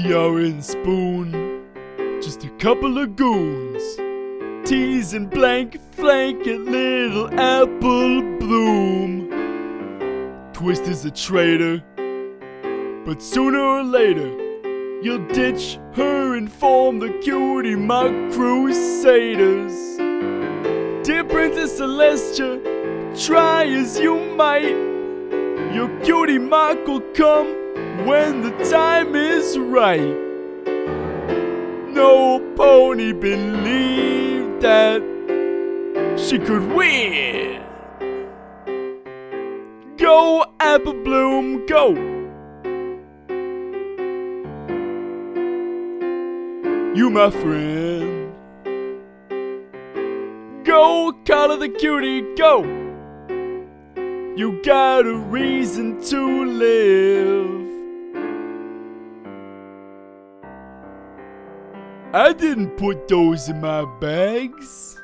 Tiara and Spoon, just a couple of goons, teasing blank flank at little Apple Bloom. Twist is a traitor, but sooner or later you'll ditch her and form the Cutie Mark Crusaders. Dear Princess Celestia, try as you might, your Cutie Mark will come when the time is right. No pony believed that she could win. Go, Apple Bloom, go! You my friend. Go, Carla the Cutie, go! You got a reason to live. I didn't put those in my bags.